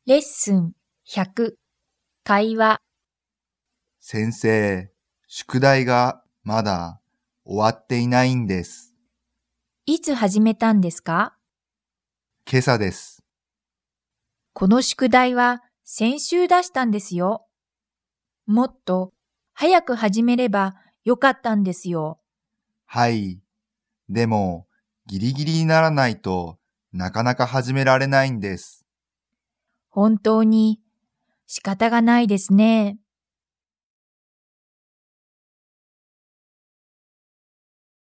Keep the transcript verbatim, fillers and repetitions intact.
レッスンひゃく会話。 先生、宿題がまだ終わっていないんです。 いつ始めたんですか？ 今朝です。 この宿題は先週出したんですよ。もっと早く始めればよかったんですよ。 はい。でも、ギリギリにならないとなかなか始められないんです。 本当に仕方がないですね。